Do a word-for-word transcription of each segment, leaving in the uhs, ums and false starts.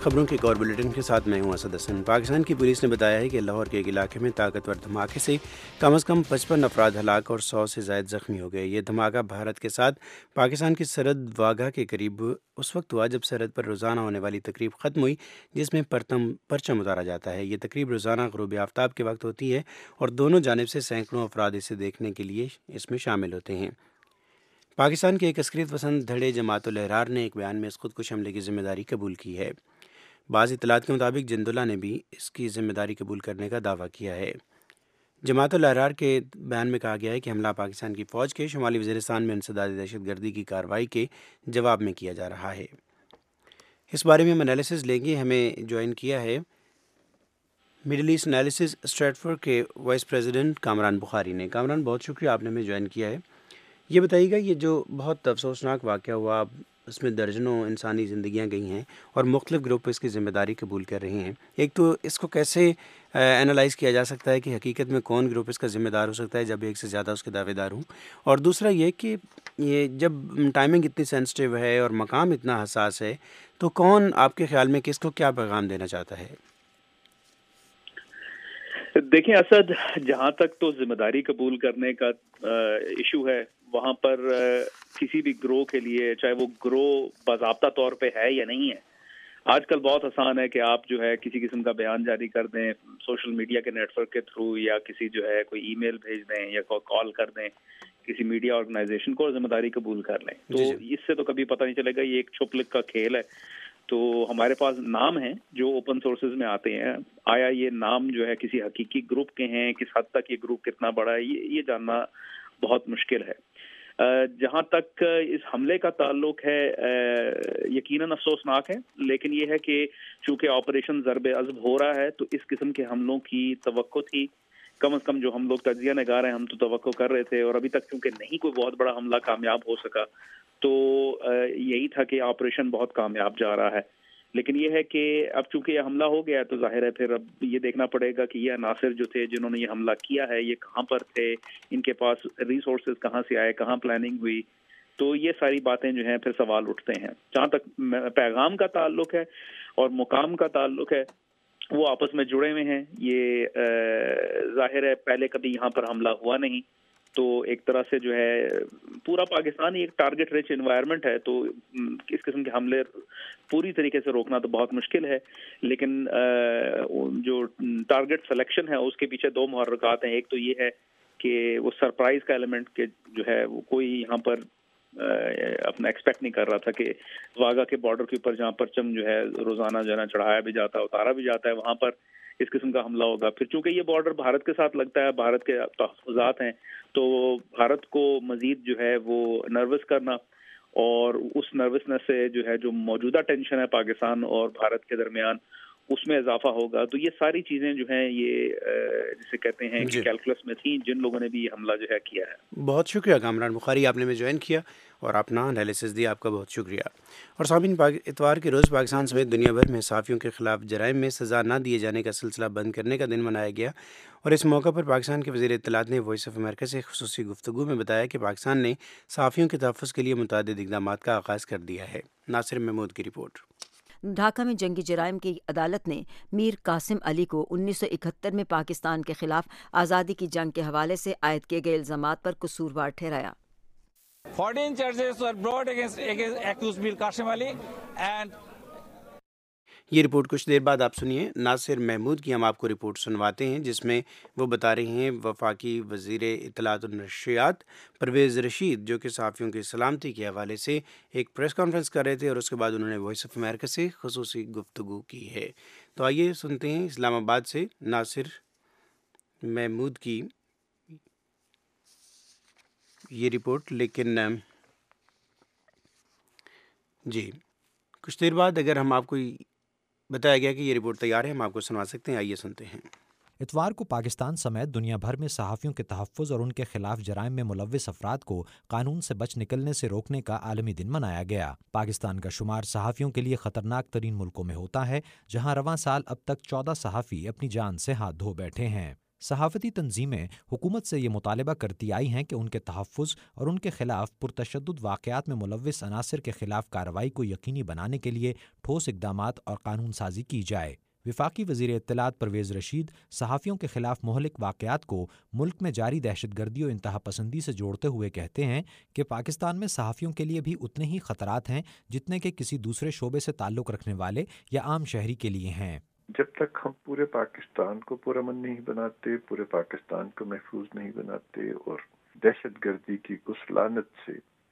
خبروں کے ایک اور بلیٹن کے ساتھ میں ہوں اسد حسن۔ پاکستان کی پولیس نے بتایا ہے کہ لاہور کے ایک علاقے میں طاقتور دھماکے سے کم از کم پچپن افراد ہلاک اور سو سے زائد زخمی ہو گئے۔ یہ دھماکہ بھارت کے ساتھ پاکستان کی سرحد واگھا کے قریب اس وقت ہوا جب سرحد پر روزانہ ہونے والی تقریب ختم ہوئی جس میں پرتم پرچم اتارا جاتا ہے۔ یہ تقریب روزانہ غروب آفتاب کے وقت ہوتی ہے اور دونوں جانب سے سینکڑوں افراد اسے دیکھنے کے لیے اس میں شامل ہوتے ہیں۔ پاکستان کے ایک عسکریت پسند دھڑے جماعت الاحرار نے ایک بیان میں اس خودکش حملے کی ذمہ داری قبول کی ہے۔ بعض اطلاعات کے مطابق جندولہ نے بھی اس کی ذمہ داری قبول کرنے کا دعویٰ کیا ہے۔ جماعت الاحرار کے بیان میں کہا گیا ہے کہ حملہ پاکستان کی فوج کے شمالی وزیرستان میں انسداد دہشت گردی کی کارروائی کے جواب میں کیا جا رہا ہے۔ اس بارے میں ہم انالیسز لیں گے۔ ہمیں جوائن کیا ہے مڈل ایسٹ انالیسز اسٹریٹفورڈ کے وائس پریزیڈنٹ کامران بخاری نے۔ کامران، بہت شکریہ آپ نے ہمیں جوائن کیا ہے۔ یہ بتائیے گا، یہ جو بہت افسوسناک واقعہ ہوا، اس میں درجنوں انسانی زندگیاں گئی ہیں اور مختلف گروپ اس کی ذمہ داری قبول کر رہے ہیں، ایک تو اس کو کیسے انالائز کیا جا سکتا ہے کہ حقیقت میں کون گروپ اس کا ذمہ دار ہو سکتا ہے جب ایک سے زیادہ اس کے دعوے دار ہوں، اور دوسرا یہ کہ یہ جب ٹائمنگ اتنی سینسٹیو ہے اور مقام اتنا حساس ہے تو کون آپ کے خیال میں کس کو کیا پیغام دینا چاہتا ہے؟ دیکھیں اسد، جہاں تک تو ذمہ داری قبول کرنے کا ایشو ہے، وہاں پر کسی بھی گروہ کے لیے، چاہے وہ گروہ باضابطہ طور پہ ہے یا نہیں ہے، آج کل بہت آسان ہے کہ آپ جو ہے کسی قسم کا بیان جاری کر دیں سوشل میڈیا کے نیٹ ورک کے تھرو، یا کسی جو ہے کوئی ای میل بھیج دیں یا کال کر دیں کسی میڈیا آرگنائزیشن کو اور ذمہ داری قبول کر لیں۔ تو اس سے تو کبھی پتہ نہیں چلے گا، یہ ایک چھپ لکھ کا کھیل ہے۔ تو ہمارے پاس نام ہیں جو اوپن سورسز میں آتے ہیں، آیا یہ نام جو ہے کسی حقیقی گروپ کے ہیں، کس حد تک یہ گروپ کتنا بڑا ہے، یہ جاننا بہت مشکل ہے۔ جہاں تک اس حملے کا تعلق ہے، یقیناً افسوسناک ہے، لیکن یہ ہے کہ چونکہ آپریشن ضرب عضب ہو رہا ہے تو اس قسم کے حملوں کی توقع تھی، کم از کم جو ہم لوگ تجزیہ نگار ہیں ہم تو توقع کر رہے تھے، اور ابھی تک چونکہ نہیں کوئی بہت بڑا حملہ کامیاب ہو سکا تو یہی تھا کہ آپریشن بہت کامیاب جا رہا ہے۔ لیکن یہ ہے کہ اب چونکہ یہ حملہ ہو گیا ہے تو ظاہر ہے پھر اب یہ دیکھنا پڑے گا کہ یہ عناصر جو تھے جنہوں نے یہ حملہ کیا ہے یہ کہاں پر تھے، ان کے پاس ریسورسز کہاں سے آئے، کہاں پلاننگ ہوئی، تو یہ ساری باتیں جو ہیں پھر سوال اٹھتے ہیں۔ جہاں تک پیغام کا تعلق ہے اور مقام کا تعلق ہے، وہ آپس میں جڑے ہوئے ہیں۔ یہ ظاہر ہے پہلے کبھی یہاں پر حملہ ہوا نہیں، تو ایک طرح سے جو ہے پورا پاکستان ایک ٹارگٹ ریچ انوائرمنٹ ہے، تو اس قسم کے حملے پوری طریقے سے روکنا تو بہت مشکل ہے، لیکن جو ٹارگٹ سلیکشن ہے اس کے پیچھے دو محرکات ہیں۔ ایک تو یہ ہے کہ وہ سرپرائز کا ایلیمنٹ کہ جو ہے وہ کوئی یہاں پر اپنا ایکسپیکٹ نہیں کر رہا تھا کہ واگا کے بارڈر کے اوپر جہاں پرچم جو ہے روزانہ جو ہے نا چڑھایا بھی جاتا ہے، اتارا بھی جاتا ہے، وہاں پر اس قسم کا حملہ ہوگا۔ پھر چونکہ یہ بارڈر بھارت کے ساتھ لگتا ہے، بھارت کے تحفظات ہیں، تو بھارت کو مزید جو ہے وہ نروس کرنا اور اس نروسنس سے جو ہے جو موجودہ ٹینشن ہے پاکستان اور بھارت کے درمیان اس میں اضافہ ہوگا۔ تو یہ ساری چیزیں جو ہیں یہ جسے کہتے ہیں کہ کیلکولس میں تھیں جن لوگوں نے بھی یہ حملہ جو ہے کیا ہے۔ بہت شکریہ کامران بخاری، آپ نے ہمیں جوائن کیا اور اپنا انالیسز دیا، آپ کا بہت شکریہ۔ اور سامعین، اتوار کے روز پاکستان سمیت دنیا بھر میں صحافیوں کے خلاف جرائم میں سزا نہ دیے جانے کا سلسلہ بند کرنے کا دن منایا گیا، اور اس موقع پر پاکستان کے وزیر اطلاعات نے وائس آف امریکہ سے خصوصی گفتگو میں بتایا کہ پاکستان نے صحافیوں کے تحفظ کے لیے متعدد اقدامات کا آغاز کر دیا ہے۔ ناصر محمود کی رپورٹ۔ ڈھاکہ میں جنگی جرائم کی عدالت نے میر قاسم علی کو انیس سو اکہتر میں پاکستان کے خلاف آزادی کی جنگ کے حوالے سے عائد کیے گئے الزامات پر قصوروار ٹھہرایا۔ fourteen charges were brought against, against accused Mir Qasim Ali and یہ رپورٹ کچھ دیر بعد آپ سنیے ناصر محمود کی۔ ہم آپ کو رپورٹ سنواتے ہیں جس میں وہ بتا رہے ہیں وفاقی وزیر اطلاعات و نشریات پرویز رشید، جو کہ صحافیوں کی سلامتی کے حوالے سے ایک پریس کانفرنس کر رہے تھے اور اس کے بعد انہوں نے وائس آف امریکہ سے خصوصی گفتگو کی ہے۔ تو آئیے سنتے ہیں اسلام آباد سے ناصر محمود کی یہ رپورٹ۔ لیکن جی کچھ دیر بعد اگر ہم آپ کو بتایا گیا کہ یہ رپورٹ تیار ہے، ہم آپ کو سنوا سکتے ہیں، آئیے سنتے ہیں۔ اتوار کو پاکستان سمیت دنیا بھر میں صحافیوں کے تحفظ اور ان کے خلاف جرائم میں ملوث افراد کو قانون سے بچ نکلنے سے روکنے کا عالمی دن منایا گیا۔ پاکستان کا شمار صحافیوں کے لیے خطرناک ترین ملکوں میں ہوتا ہے، جہاں رواں سال اب تک چودہ صحافی اپنی جان سے ہاتھ دھو بیٹھے ہیں۔ صحافتی تنظیمیں حکومت سے یہ مطالبہ کرتی آئی ہیں کہ ان کے تحفظ اور ان کے خلاف پرتشدد واقعات میں ملوث عناصر کے خلاف کارروائی کو یقینی بنانے کے لیے ٹھوس اقدامات اور قانون سازی کی جائے۔ وفاقی وزیر اطلاعات پرویز رشید صحافیوں کے خلاف مہلک واقعات کو ملک میں جاری دہشت گردی و انتہا پسندی سے جوڑتے ہوئے کہتے ہیں کہ پاکستان میں صحافیوں کے لیے بھی اتنے ہی خطرات ہیں جتنے کہ کسی دوسرے شعبے سے تعلق رکھنے والے یا عام شہری کے لیے ہیں۔ جب تک ہم پورے پاکستان کو پرامن نہیں بناتے، پورے پاکستان کو محفوظ نہیں بناتے اور دہشت گردی کی اس لعنت سے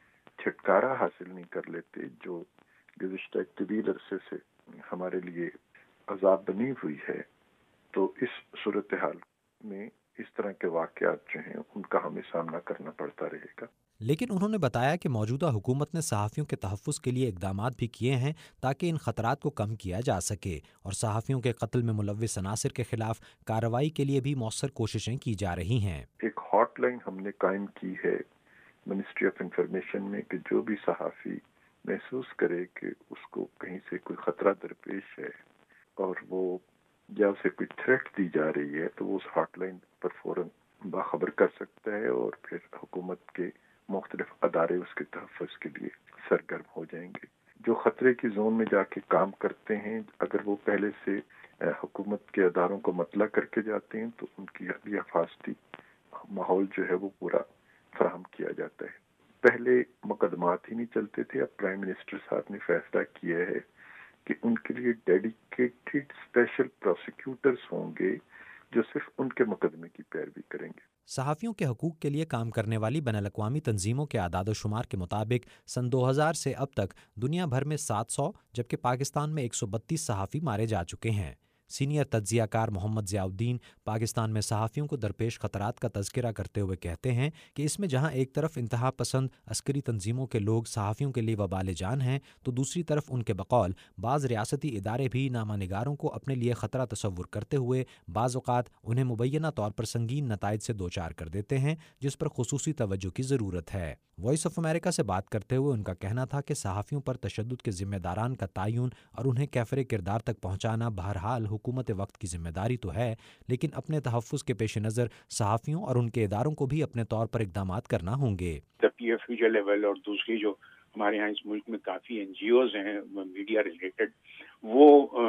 چھٹکارا حاصل نہیں کر لیتے جو گزشتہ طویل عرصے سے ہمارے لیے عذاب بنی ہوئی ہے، تو اس صورتحال میں اس طرح کے واقعات جو ہیں ان کا ہمیں سامنا کرنا پڑتا رہے گا۔ لیکن انہوں نے بتایا کہ موجودہ حکومت نے صحافیوں کے تحفظ کے لیے اقدامات بھی کیے ہیں تاکہ ان خطرات کو کم کیا جا سکے، اور صحافیوں کے قتل میں ملوث عناصر کے خلاف کارروائی کے لیے بھی مؤثر کوششیں کی جا رہی ہیں۔ ایک ہاٹ لائن ہم نے قائم کی ہے منسٹری آف انفارمیشن میں کہ جو بھی صحافی محسوس کرے کہ اس کو کہیں سے کوئی خطرہ درپیش ہے اور وہ یا اسے کوئی تھریٹ دی جا رہی ہے تو وہ اس ہاٹ لائن پر فوراً باخبر کر سکتا ہے، اور پھر حکومت کے مختلف ادارے اس کے تحفظ کے لیے سرگرم ہو جائیں گے۔ جو خطرے کی زون میں جا کے کام کرتے ہیں، اگر وہ پہلے سے حکومت کے اداروں کو مطلع کر کے جاتے ہیں تو ان کی بھی حفاظتی ماحول جو ہے وہ پورا فراہم کیا جاتا ہے۔ پہلے مقدمات ہی نہیں چلتے تھے، اب پرائم منسٹر صاحب نے فیصلہ کیا ہے کہ ان کے لیے ڈیڈیکیٹڈ اسپیشل پروسیکیوٹرز ہوں گے جو صرف ان کے مقدمے کی پیروی کریں گے۔ صحافیوں کے حقوق کے لیے کام کرنے والی بین الاقوامی تنظیموں کے اعداد و شمار کے مطابق سن دو ہزار سے اب تک دنیا بھر میں سات سو جبکہ پاکستان میں ایک سو بتیس صحافی مارے جا چکے ہیں۔ سینئر تجزیہ کار محمد ضیاء الدین پاکستان میں صحافیوں کو درپیش خطرات کا تذکرہ کرتے ہوئے کہتے ہیں کہ اس میں جہاں ایک طرف انتہا پسند عسکری تنظیموں کے لوگ صحافیوں کے لیے وبال جان ہیں، تو دوسری طرف ان کے بقول بعض ریاستی ادارے بھی نامہ نگاروں کو اپنے لیے خطرہ تصور کرتے ہوئے بعض اوقات انہیں مبینہ طور پر سنگین نتائج سے دوچار کر دیتے ہیں، جس پر خصوصی توجہ کی ضرورت ہے۔ وائس آف امریکہ سے بات کرتے ہوئے ان کا کہنا تھا کہ صحافیوں پر تشدد کے ذمہ داران کا تعین اور انہیں کیفر کردار تک پہنچانا بہرحال حکومت وقت کی ذمہ داری تو ہے، لیکن اپنے تحفظ کے پیش نظر صحافیوں اور ان کے اداروں کو بھی اپنے طور پر اقدامات کرنا ہوں گے۔ پی ایف یو لیول اور دوسری جو ہمارے یہاں اس ملک میں کافی این جی اوز ہیں میڈیا ریلیٹڈ، وہ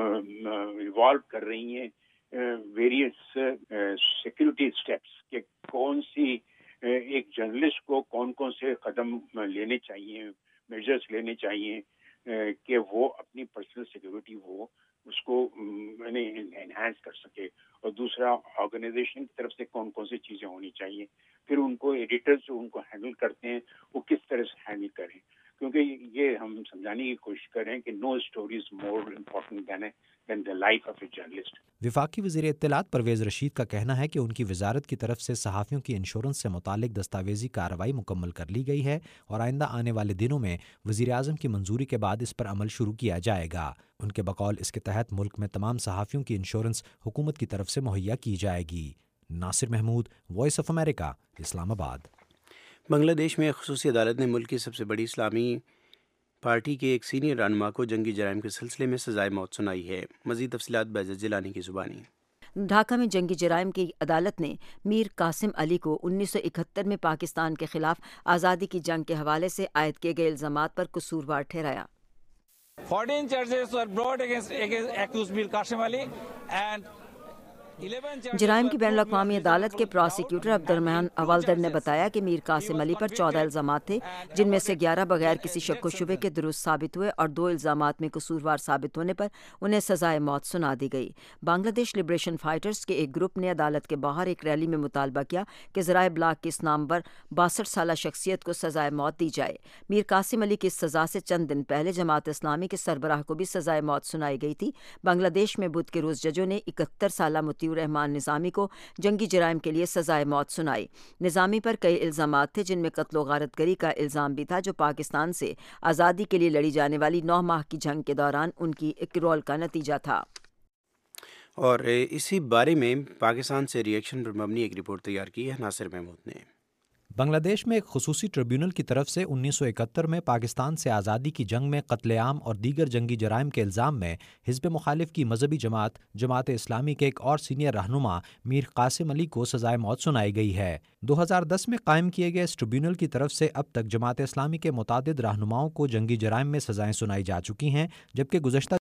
ایوالو کر رہی ہیں ویریس سیکورٹی اسٹیپس کہ کون سی ایک جرنلسٹ کو کون کون سے قدم لینے چاہیے، میجرز لینے چاہیے کہ وہ اپنی پرسنل سیکورٹی وہ اس کو انہینس کر سکے، اور دوسرا آرگنائزیشن کی طرف سے کون کون سی چیزیں ہونی چاہیے، پھر ان کو ایڈیٹرز جو ان کو ہینڈل کرتے ہیں وہ کس طرح سے ہینڈل کریں، کیونکہ یہ ہم سمجھانے کی کوشش کریں کہ no story is more important than than the life of a journalist. وفاقی وزیر اطلاعات پرویز رشید کا کہنا ہے کہ ان کی وزارت کی طرف سے صحافیوں کی انشورنس سے متعلق دستاویزی کارروائی مکمل کر لی گئی ہے، اور آئندہ آنے والے دنوں میں وزیر اعظم کی منظوری کے بعد اس پر عمل شروع کیا جائے گا۔ ان کے بقول اس کے تحت ملک میں تمام صحافیوں کی انشورنس حکومت کی طرف سے مہیا کی جائے گی۔ Nasir Mahmood, Voice of America, Islamabad. بنگلہ دیش میں خصوصی عدالت نے ملک کی سب سے بڑی اسلامی پارٹی کے ایک سینئر رہنما کو جنگی جرائم کے سلسلے میں سزائے موت سنائی ہے۔ مزید تفصیلات بہزت جیلانی کی زبانی۔ ڈھاکہ میں جنگی جرائم کی عدالت نے میر قاسم علی کو انیس سو اکہتر میں پاکستان کے خلاف آزادی کی جنگ کے حوالے سے عائد کیے گئے الزامات پر قصوروار ٹھہرایا۔ fourteen charges were brought against, against accused Mir Qasim Ali and جرائم کی بین الاقوامی عدالت کے پراسیکیوٹر عبد الرحمان اولدر نے بتایا کہ میر قاسم علی پر چودہ الزامات تھے، جن میں سے گیارہ بغیر کسی شک و شبے کے درست ثابت ہوئے اور دو الزامات میں قصوروار ثابت ہونے پر انہیں سزائے موت سنا دی گئی۔ بنگلہ دیش لبریشن فائٹرز کے ایک گروپ نے عدالت کے باہر ایک ریلی میں مطالبہ کیا کہ ذرائع ابلاغ کی اس نامور باسٹھ سالہ شخصیت کو سزائے موت دی جائے۔ میر قاسم علی کی اس سزا سے چند دن پہلے جماعت اسلامی کے سربراہ کو بھی سزائے موت سنائی گئی تھی۔ بنگلہ دیش میں بدھ کے روز ججوں نے اکہتر سالہ مطیع الرحمان نظامی کو جنگی جرائم کے لیے سزائے موت سنائی۔ نظامی پر کئی الزامات تھے، جن میں قتل و غارت گری کا الزام بھی تھا، جو پاکستان سے آزادی کے لیے لڑی جانے والی نو ماہ کی جنگ کے دوران ان کی ایک رول کا نتیجہ تھا۔ اور اسی بارے میں پاکستان سے ری ایکشن پر مبنی ایک رپورٹ تیار کی ہے ناصر محمود نے۔ بنگلہ دیش میں ایک خصوصی ٹریبیونل کی طرف سے انیس سو اکہتر میں پاکستان سے آزادی کی جنگ میں قتل عام اور دیگر جنگی جرائم کے الزام میں حزب مخالف کی مذہبی جماعت جماعت اسلامی کے ایک اور سینئر رہنما میر قاسم علی کو سزائے موت سنائی گئی ہے۔ دو ہزار دس میں قائم کیے گئے اس ٹریبیونل کی طرف سے اب تک جماعت اسلامی کے متعدد رہنماؤں کو جنگی جرائم میں سزائیں سنائی جا چکی ہیں، جبکہ گزشتہ